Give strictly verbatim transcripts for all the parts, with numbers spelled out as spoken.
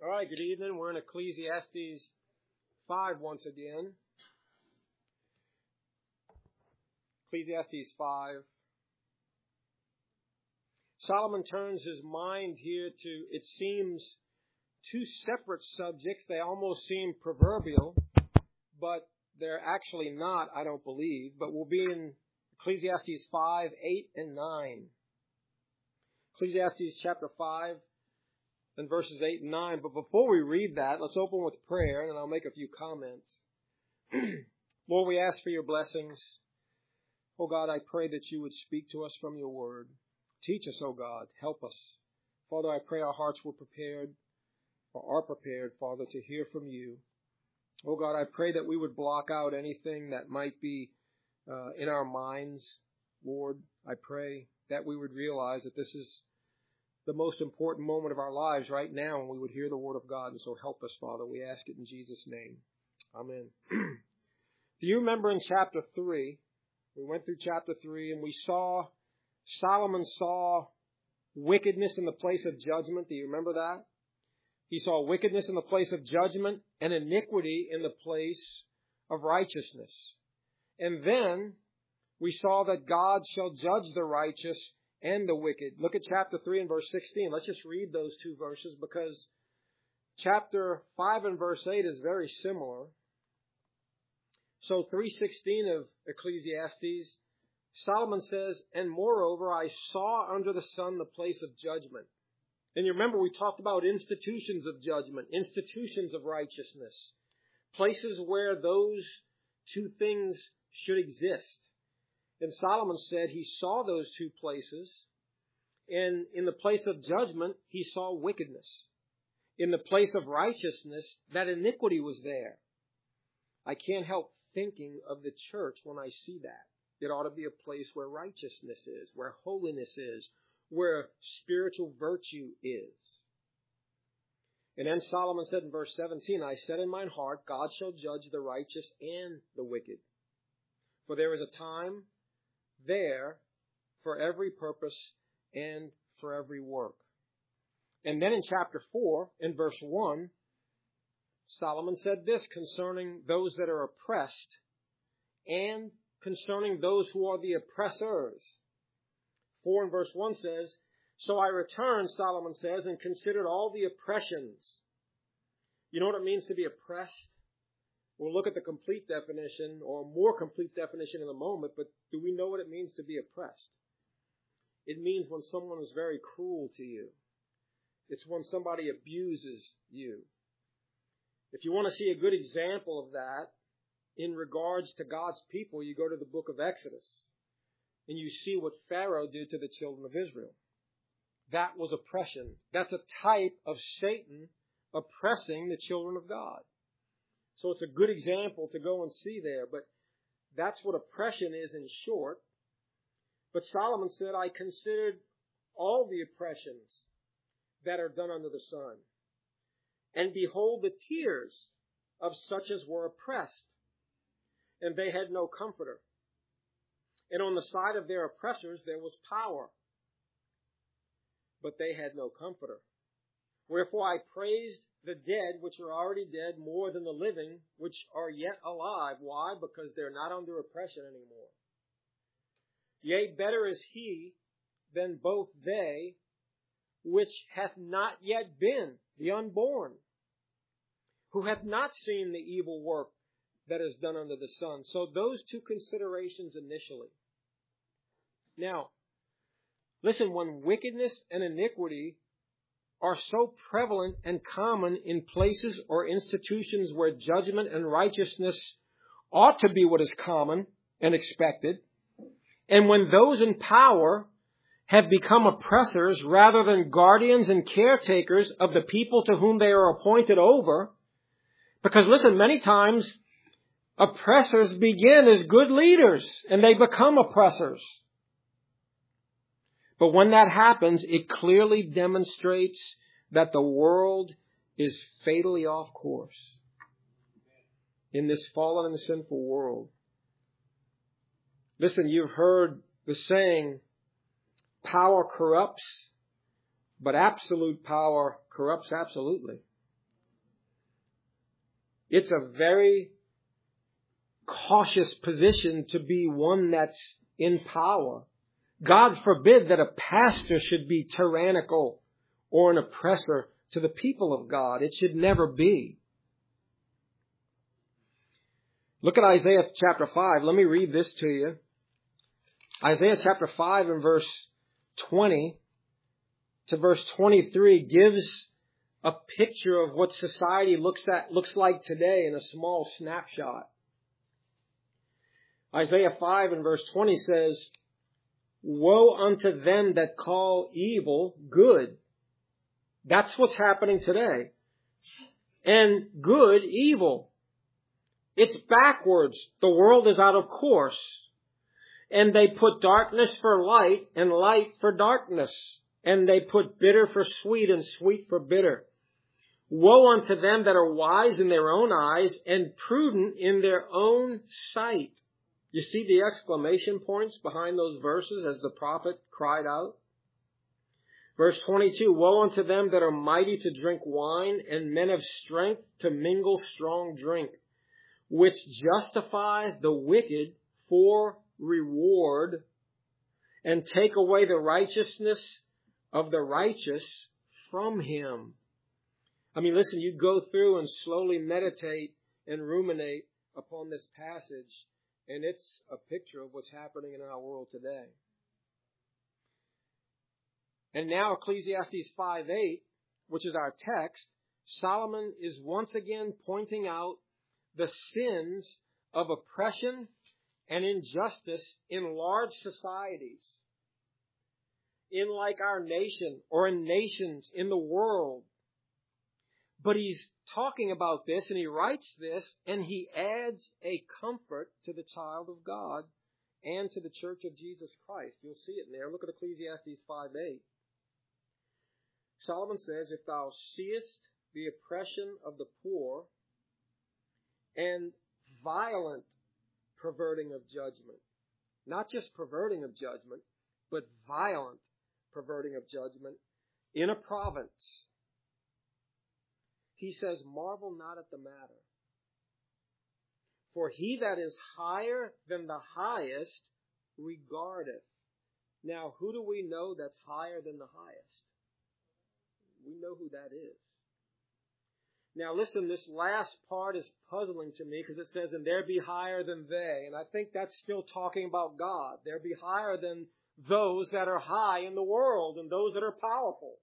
All right, good evening. We're in Ecclesiastes five once again. Ecclesiastes five. Solomon turns his mind here to, it seems, two separate subjects. They almost seem proverbial, but they're actually not, I don't believe. But we'll be in Ecclesiastes five, eight, and nine. Ecclesiastes chapter five. And verses eight and nine. But before we read that, let's open with prayer, and then I'll make a few comments. Lord, we ask for your blessings. Oh God, I pray that you would speak to us from your word. Teach us, oh God. Help us. Father, I pray our hearts were prepared, or are prepared, Father, to hear from you. Oh God, I pray that we would block out anything that might be uh, in our minds. Lord, I pray that we would realize that this is the most important moment of our lives right now, and we would hear the word of God. And so help us, Father. We ask it in Jesus' name. Amen. Do you remember in chapter three, we went through chapter three, and we saw, Solomon saw wickedness in the place of judgment. Do you remember that? He saw wickedness in the place of judgment and iniquity in the place of righteousness. And then we saw that God shall judge the righteous and the wicked. Look at chapter three and verse sixteen. Let's just read those two verses because chapter five and verse eight is very similar. So three sixteen of Ecclesiastes, Solomon says, "And moreover, I saw under the sun the place of judgment." And you remember we talked about institutions of judgment, institutions of righteousness, places where those two things should exist. And Solomon said he saw those two places, and in the place of judgment, he saw wickedness. In the place of righteousness, that iniquity was there. I can't help thinking of the church when I see that. It ought to be a place where righteousness is, where holiness is, where spiritual virtue is. And then Solomon said in verse seventeen, "I said in mine heart, God shall judge the righteous and the wicked. For there is a time there for every purpose and for every work." And then in chapter four, in verse one, Solomon said this concerning those that are oppressed and concerning those who are the oppressors. four and verse one says, "So I returned," Solomon says, "and considered all the oppressions." You know what it means to be oppressed? We'll look at the complete definition, or more complete definition in a moment, but do we know what it means to be oppressed? It means when someone is very cruel to you. It's when somebody abuses you. If you want to see a good example of that in regards to God's people, you go to the book of Exodus, and you see what Pharaoh did to the children of Israel. That was oppression. That's a type of Satan oppressing the children of God. So it's a good example to go and see there. But that's what oppression is in short. But Solomon said, "I considered all the oppressions that are done under the sun. And behold the tears of such as were oppressed. And they had no comforter. And on the side of their oppressors there was power. But they had no comforter. Wherefore I praised the dead which are already dead more than the living which are yet alive." Why? Because they're not under oppression anymore. "Yea, better is he than both they which hath not yet been," the unborn, "who hath not seen the evil work that is done under the sun." So those two considerations initially. Now, listen, when wickedness and iniquity are so prevalent and common in places or institutions where judgment and righteousness ought to be what is common and expected, and when those in power have become oppressors rather than guardians and caretakers of the people to whom they are appointed over, because listen, many times oppressors begin as good leaders and they become oppressors. But when that happens, it clearly demonstrates that the world is fatally off course in this fallen and sinful world. Listen, you've heard the saying, power corrupts, but absolute power corrupts absolutely. it's a very cautious position to be one that's in power. God forbid that a pastor should be tyrannical or an oppressor to the people of God. It should never be. Look at Isaiah chapter five. Let me read this to you. Isaiah chapter five and verse twenty to verse twenty-three gives a picture of what society looks at looks like today in a small snapshot. Isaiah five and verse twenty says, "Woe unto them that call evil good." That's what's happening today. And good evil. It's backwards. The world is out of course. And they put darkness for light and light for darkness. And they put bitter for sweet and sweet for bitter. Woe unto them that are wise in their own eyes and prudent in their own sight. You see the exclamation points behind those verses as the prophet cried out? Verse twenty-two, "Woe unto them that are mighty to drink wine and men of strength to mingle strong drink, which justify the wicked for reward and take away the righteousness of the righteous from him." I mean, listen, you go through and slowly meditate and ruminate upon this passage, and it's a picture of what's happening in our world today. And now Ecclesiastes five eight, which is our text, Solomon is once again pointing out the sins of oppression and injustice in large societies, in like our nation or in nations in the world. But he's talking about this and he writes this and he adds a comfort to the child of God and to the church of Jesus Christ. You'll see it in there. Look at Ecclesiastes five eight. Solomon says, "If thou seest the oppression of the poor and violent perverting of judgment," not just perverting of judgment, but violent perverting of judgment in a province, he says, "Marvel not at the matter. For he that is higher than the highest regardeth." Now, who do we know that's higher than the highest? We know who that is. Now listen, this last part is puzzling to me because it says, "And there be higher than they." And I think that's still talking about God. There be higher than those that are high in the world and those that are powerful.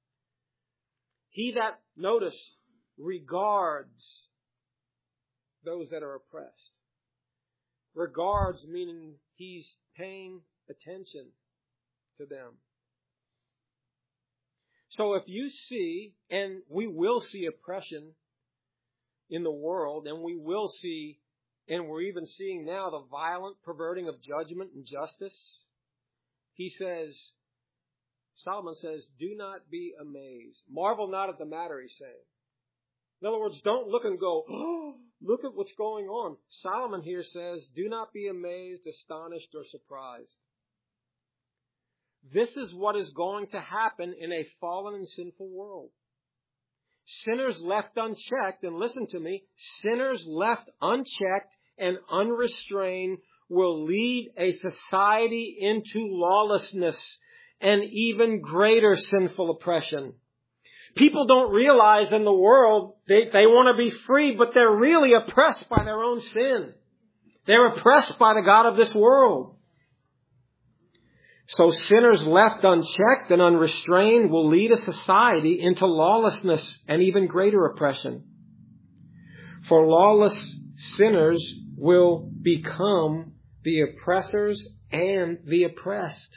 He that, notice, regards those that are oppressed. Regards meaning he's paying attention to them. So if you see, and we will see oppression in the world, and we will see, and we're even seeing now, the violent perverting of judgment and justice, he says, Solomon says, "Do not be amazed. Marvel not at the matter," he's saying. In other words, don't look and go, "Oh, look at what's going on." Solomon here says, "Do not be amazed, astonished, or surprised." This is what is going to happen in a fallen and sinful world. Sinners left unchecked, and listen to me, sinners left unchecked and unrestrained will lead a society into lawlessness and even greater sinful oppression. People don't realize in the world they, they want to be free, but they're really oppressed by their own sin. They're oppressed by the God of this world. So sinners left unchecked and unrestrained will lead a society into lawlessness and even greater oppression. For lawless sinners will become the oppressors and the oppressed.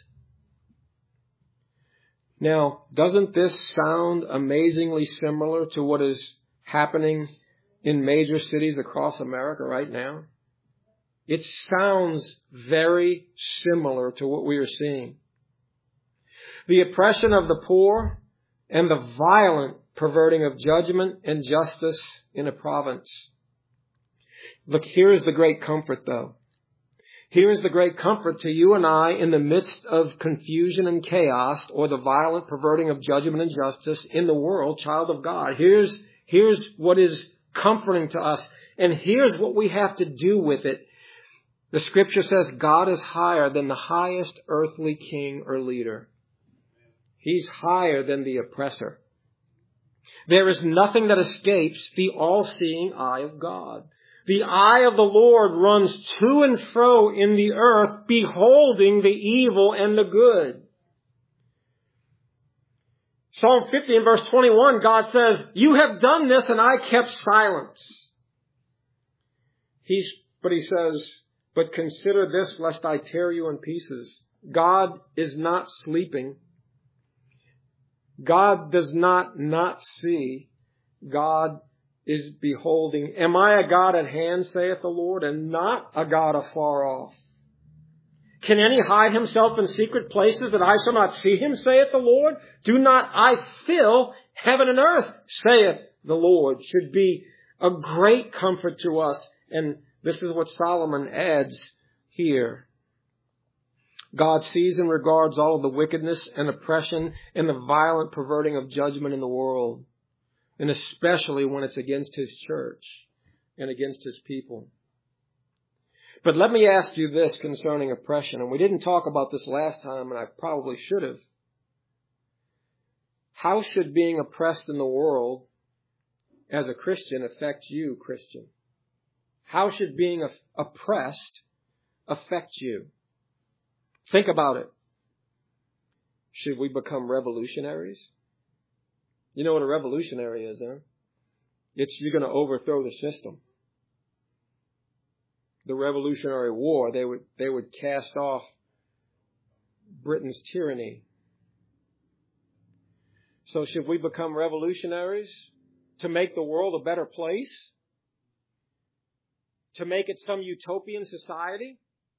Now, doesn't this sound amazingly similar to what is happening in major cities across America right now? It sounds very similar to what we are seeing. The oppression of the poor and the violent perverting of judgment and justice in a province. Look, here is the great comfort, though. Here is the great comfort to you and I in the midst of confusion and chaos or the violent perverting of judgment and justice in the world, child of God. Here's, here's what is comforting to us. And here's what we have to do with it. The scripture says God is higher than the highest earthly king or leader. He's higher than the oppressor. There is nothing that escapes the all-seeing eye of God. The eye of the Lord runs to and fro in the earth, beholding the evil and the good. Psalm fifty and verse twenty-one, God says, you have done this and I kept silence. He's, but he says, but consider this lest I tear you in pieces. God is not sleeping. God does not not see. God is beholding. Am I a God at hand, saith the Lord, and not a God afar off? Can any hide himself in secret places that I shall not see him, saith the Lord? Do not I fill heaven and earth, saith the Lord? Should be a great comfort to us. And this is what Solomon adds here. God sees and regards all of the wickedness and oppression and the violent perverting of judgment in the world, and especially when it's against his church and against his people. But let me ask you this concerning oppression, and we didn't talk about this last time, and I probably should have. How should being oppressed in the world as a Christian affect you, Christian? How should being oppressed affect you? Think about it. Should we become revolutionaries? You know what a revolutionary is, huh? It's you're going to overthrow the system. The Revolutionary War, they would they would cast off Britain's tyranny. So should we become revolutionaries to make the world a better place? To make it some utopian society?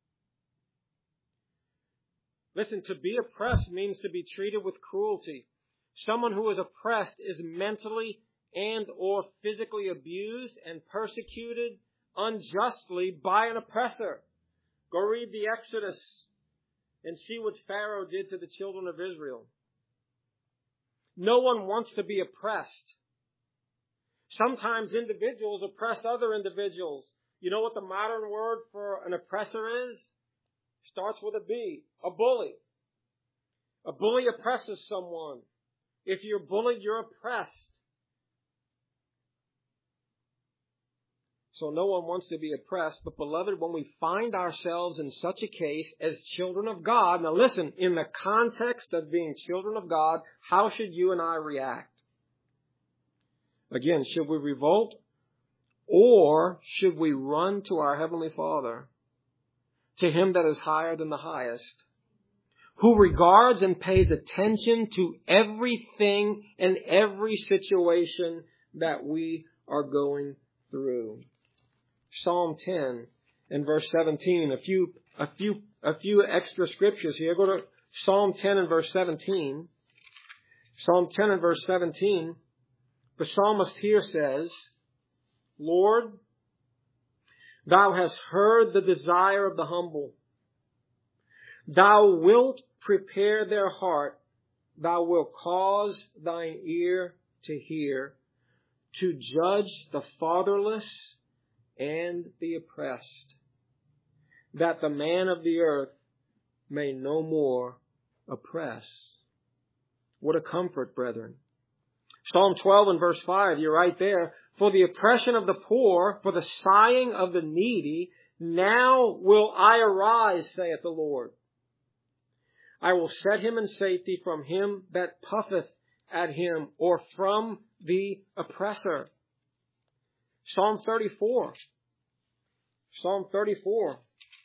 Listen, to be oppressed means to be treated with cruelty. Someone who is oppressed is mentally and or physically abused and persecuted unjustly by an oppressor. Go read the Exodus and see what Pharaoh did to the children of Israel. No one wants to be oppressed. Sometimes individuals oppress other individuals. You know what the modern word for an oppressor is? Starts with a B. A bully. A bully oppresses someone. If you're bullied, you're oppressed. So no one wants to be oppressed. But beloved, when we find ourselves in such a case as children of God, now listen, in the context of being children of God, how should you and I react? Again, should we revolt? Or should we run to our Heavenly Father, to Him that is higher than the highest, who regards and pays attention to everything and every situation that we are going through? Psalm ten and verse seventeen, a few, a few, a few extra scriptures here. Go to Psalm ten and verse seventeen. Psalm ten and verse seventeen. The psalmist here says, Lord, Thou hast heard the desire of the humble. Thou wilt prepare their heart. Thou wilt cause thine ear to hear, to judge the fatherless and the oppressed, that the man of the earth may no more oppress. What a comfort, brethren. Psalm twelve and verse five, you're right there. For the oppression of the poor, for the sighing of the needy, now will I arise, saith the Lord. I will set him in safety from him that puffeth at him, or from the oppressor. Psalm thirty-four. Psalm thirty-four.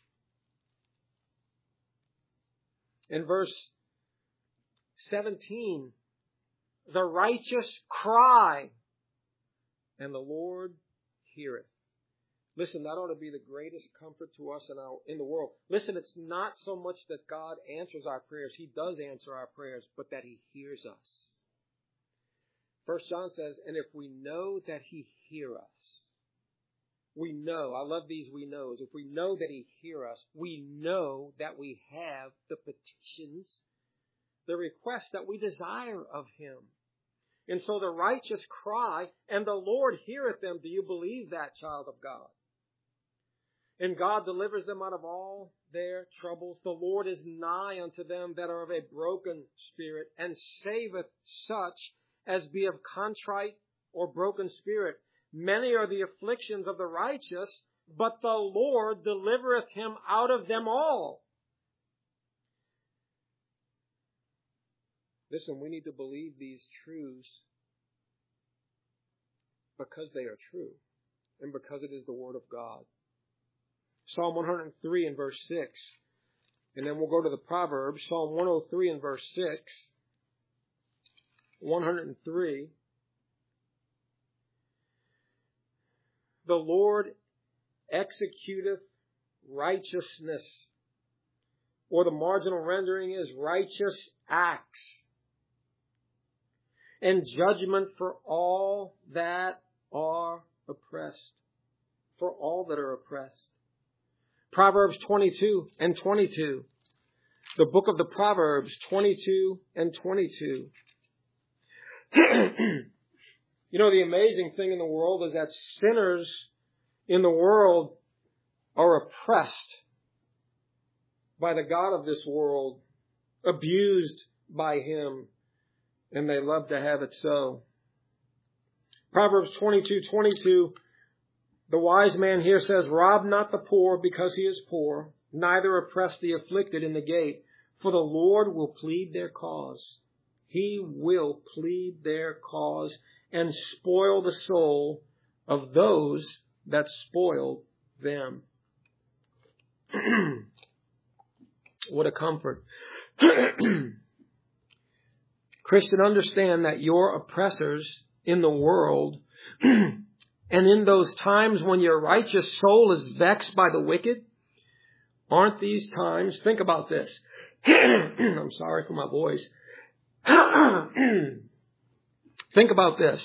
In verse seventeen. The righteous cry, and the Lord heareth. Listen, that ought to be the greatest comfort to us in, our, in the world. Listen, it's not so much that God answers our prayers. He does answer our prayers, but that He hears us. First John says, and if we know that He hears us, we know, I love these we knows. If we know that He hears us, we know that we have the petitions, the requests that we desire of Him. And so the righteous cry, and the Lord heareth them. Do you believe that, child of God? And God delivers them out of all their troubles. The Lord is nigh unto them that are of a broken spirit, and saveth such as be of contrite or broken spirit. Many are the afflictions of the righteous, but the Lord delivereth him out of them all. Listen, we need to believe these truths because they are true and because it is the Word of God. Psalm one hundred three and verse six. And then we'll go to the Proverbs. Psalm one oh three and verse six. one hundred three. The Lord executeth righteousness. Or the marginal rendering is righteous acts. And judgment for all that are oppressed. For all that are oppressed. Proverbs twenty-two and twenty-two. The book of the Proverbs, twenty-two and twenty-two. You know, the amazing thing in the world is that sinners in the world are oppressed by the God of this world, abused by Him, and they love to have it so. Proverbs twenty-two twenty-two. The wise man here says, rob not the poor because he is poor, neither oppress the afflicted in the gate, for the Lord will plead their cause. He will plead their cause and spoil the soul of those that spoil them. What a comfort. Christian, understand that your oppressors in the world and in those times when your righteous soul is vexed by the wicked, aren't these times, think about this. I'm sorry for my voice. Think about this.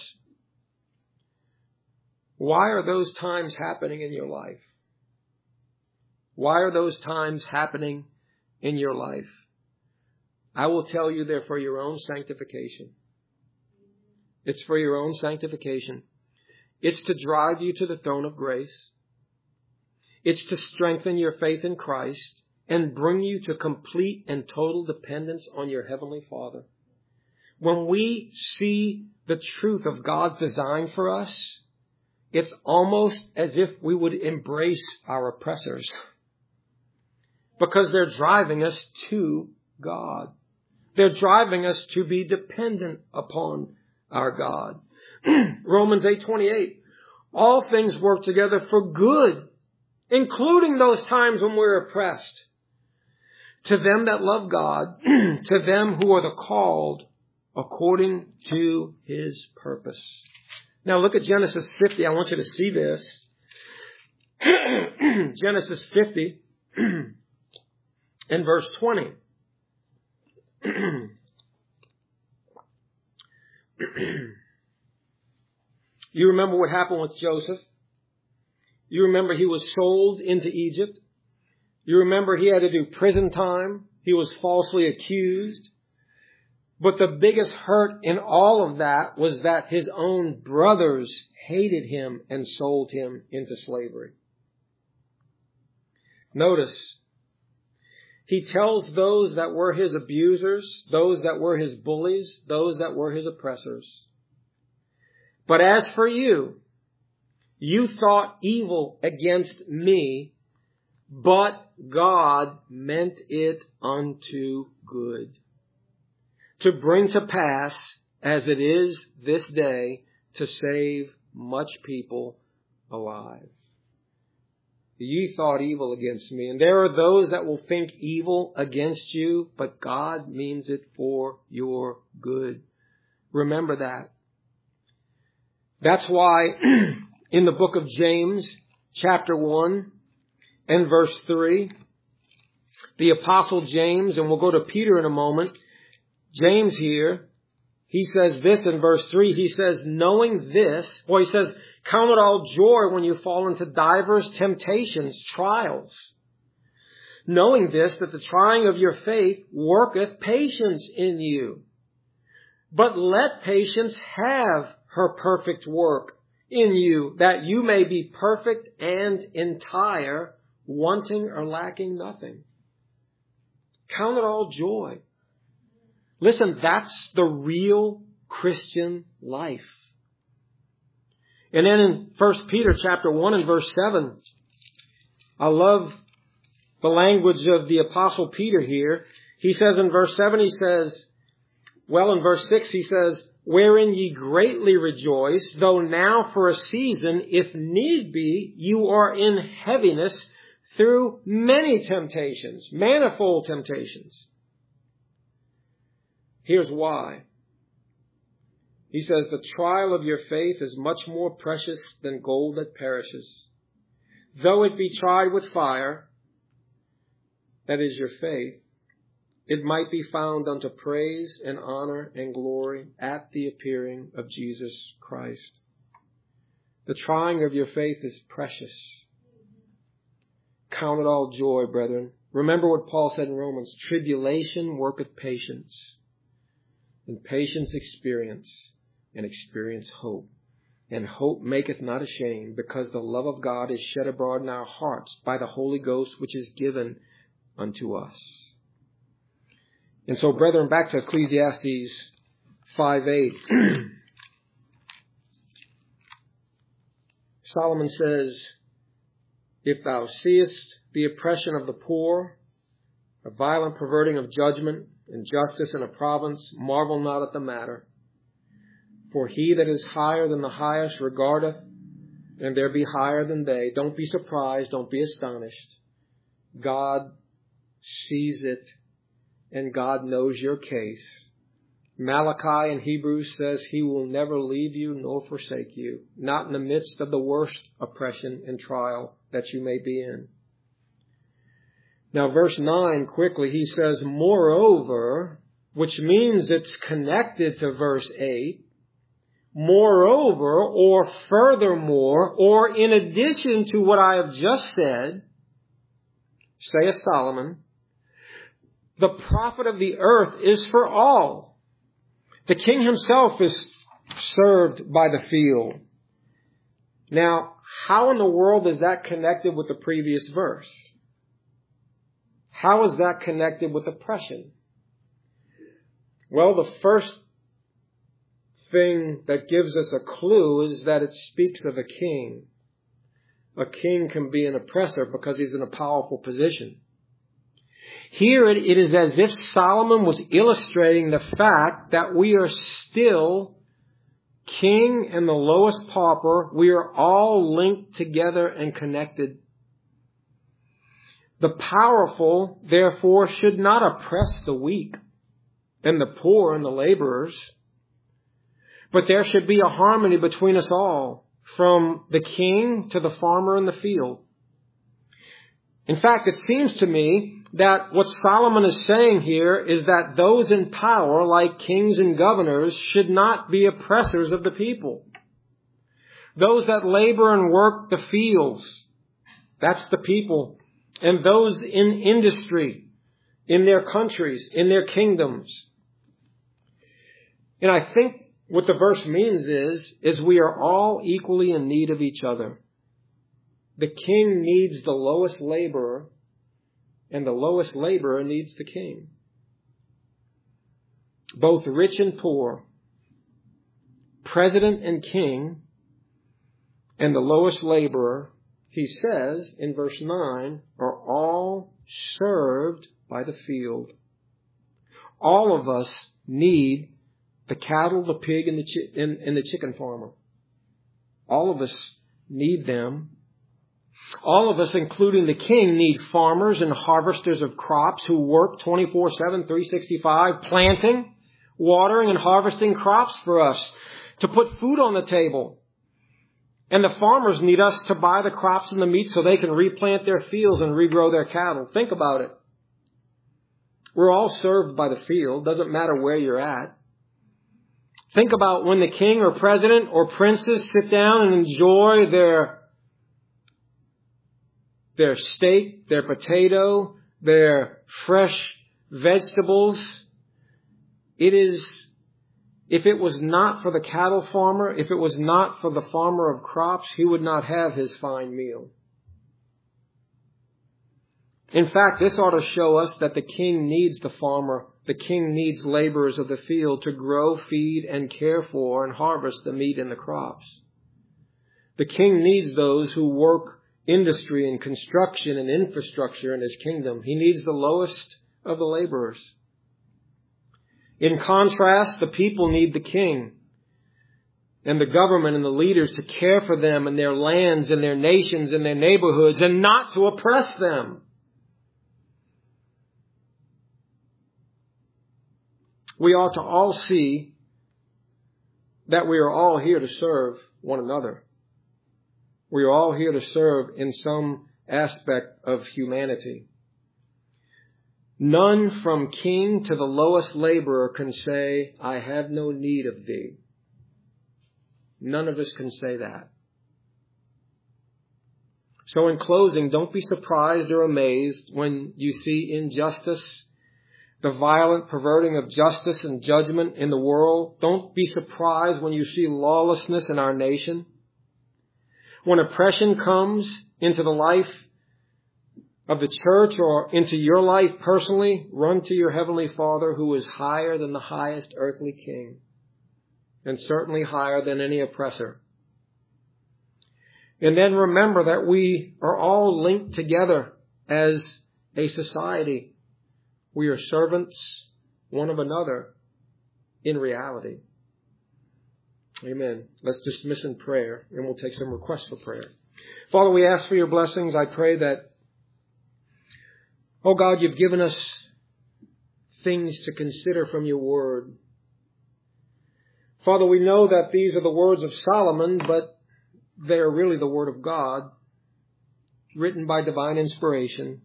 Why are those times happening in your life? Why are those times happening in your life? I will tell you they're for your own sanctification. It's for your own sanctification. It's to drive you to the throne of grace. It's to strengthen your faith in Christ and bring you to complete and total dependence on your Heavenly Father. When we see the truth of God's design for us, it's almost as if we would embrace our oppressors because they're driving us to God. They're driving us to be dependent upon our God. Romans eight twenty-eight. All things work together for good, including those times when we're oppressed. To them that love God, to them who are the called according to His purpose. Now look at Genesis fifty. I want you to see this. Genesis fifty and verse twenty. You remember what happened with Joseph. You remember he was sold into Egypt. You remember he had to do prison time. He was falsely accused. But the biggest hurt in all of that was that his own brothers hated him and sold him into slavery. Notice, he tells those that were his abusers, those that were his bullies, those that were his oppressors, but as for you, you thought evil against me, but God meant it unto good, to bring to pass, as it is this day, to save much people alive. You thought evil against me. And there are those that will think evil against you, but God means it for your good. Remember that. That's why in the book of James, chapter one and verse three, the Apostle James, and we'll go to Peter in a moment, James here, he says this in verse three. He says, knowing this, or he says, count it all joy when you fall into divers temptations, trials. Knowing this, that the trying of your faith worketh patience in you. But let patience have her perfect work in you, that you may be perfect and entire, wanting or lacking nothing. Count it all joy. Listen, that's the real Christian life. And then in First Peter chapter one and verse seven, I love the language of the Apostle Peter here. He says in verse seven, he says, well, in verse six, he says, wherein ye greatly rejoice, though now for a season, if need be, you are in heaviness through many temptations, manifold temptations. Here's why. He says, the trial of your faith is much more precious than gold that perishes. Though it be tried with fire, that is your faith, it might be found unto praise and honor and glory at the appearing of Jesus Christ. The trying of your faith is precious. Count it all joy, brethren. Remember what Paul said in Romans, tribulation worketh patience, and patience experience, and experience hope. And hope maketh not ashamed, because the love of God is shed abroad in our hearts by the Holy Ghost, which is given unto us. And so, brethren, back to Ecclesiastes five eight. Solomon says, if thou seest the oppression of the poor, a violent perverting of judgment, injustice in a province, marvel not at the matter. For he that is higher than the highest regardeth, and there be higher than they. Don't be surprised, don't be astonished. God sees it, and God knows your case. Malachi in Hebrews says he will never leave you nor forsake you, not in the midst of the worst oppression and trial that you may be in. Now, verse nine, quickly, he says, moreover, which means it's connected to verse eight. Moreover, or furthermore, or in addition to what I have just said, saith Solomon, the profit of the earth is for all. The king himself is served by the field. Now, how in the world is that connected with the previous verse? How is that connected with oppression? Well, the first thing that gives us a clue is that it speaks of a king. A king can be an oppressor because he's in a powerful position. Here it, it is as if Solomon was illustrating the fact that we are still king and the lowest pauper. We are all linked together and connected. The powerful, therefore, should not oppress the weak and the poor and the laborers. But there should be a harmony between us all, from the king to the farmer in the field. In fact, it seems to me that what Solomon is saying here is that those in power, like kings and governors, should not be oppressors of the people. Those that labor and work the fields, that's the people. And those in industry, in their countries, in their kingdoms. And I think what the verse means is, is we are all equally in need of each other. The king needs the lowest laborer, and the lowest laborer needs the king. Both rich and poor, president and king, and the lowest laborer, he says in verse nine, are all served by the field. All of us need the cattle, the pig, and the, chi- and, and the chicken farmer. All of us need them. All of us, including the king, need farmers and harvesters of crops who work twenty-four seven, three sixty-five, planting, watering, and harvesting crops for us to put food on the table. And the farmers need us to buy the crops and the meat so they can replant their fields and regrow their cattle. Think about it. We're all served by the field. Doesn't matter where you're at. Think about when the king or president or princes sit down and enjoy their, their steak, their potato, their fresh vegetables. It is if it was not for the cattle farmer, if it was not for the farmer of crops, he would not have his fine meal. In fact, this ought to show us that the king needs the farmer. The king needs laborers of the field to grow, feed, and care for and harvest the meat and the crops. The king needs those who work industry and construction and infrastructure in his kingdom. He needs the lowest of the laborers. In contrast, the people need the king and the government and the leaders to care for them and their lands and their nations and their neighborhoods and not to oppress them. We ought to all see that we are all here to serve one another. We are all here to serve in some aspect of humanity. None from king to the lowest laborer can say, I have no need of thee. None of us can say that. So in closing, don't be surprised or amazed when you see injustice, the violent perverting of justice and judgment in the world. Don't be surprised when you see lawlessness in our nation. When oppression comes into the life of the church or into your life personally, run to your Heavenly Father who is higher than the highest earthly king and certainly higher than any oppressor. And then remember that we are all linked together as a society. We are servants one of another in reality. Amen. Let's dismiss in prayer, and we'll take some requests for prayer. Father, we ask for your blessings. I pray that, oh God, you've given us things to consider from your word. Father, we know that these are the words of Solomon, but they are really the word of God, written by divine inspiration.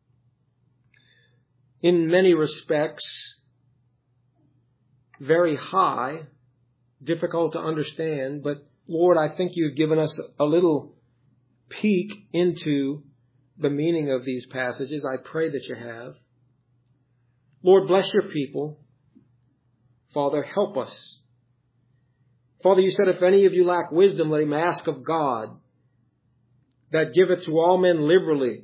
In many respects, very high, difficult to understand, but Lord, I think you've given us a little peek into the meaning of these passages. I pray that you have. Lord, bless your people. Father, help us. Father, you said if any of you lack wisdom, let him ask of God, that giveth to all men liberally,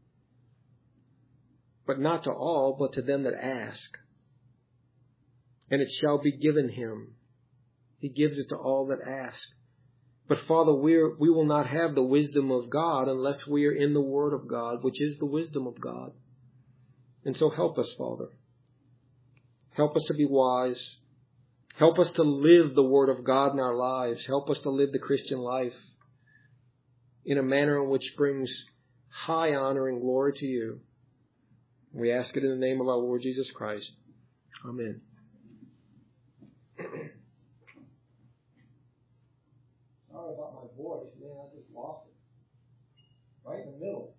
but not to all, but to them that ask. And it shall be given him. He gives it to all that ask. But Father, we're, we will not have the wisdom of God unless we are in the Word of God, which is the wisdom of God. And so help us, Father. Help us to be wise. Help us to live the Word of God in our lives. Help us to live the Christian life in a manner in which brings high honor and glory to you. We ask it in the name of our Lord Jesus Christ. Amen. Sorry about my voice, man. I just lost it. Right in the middle.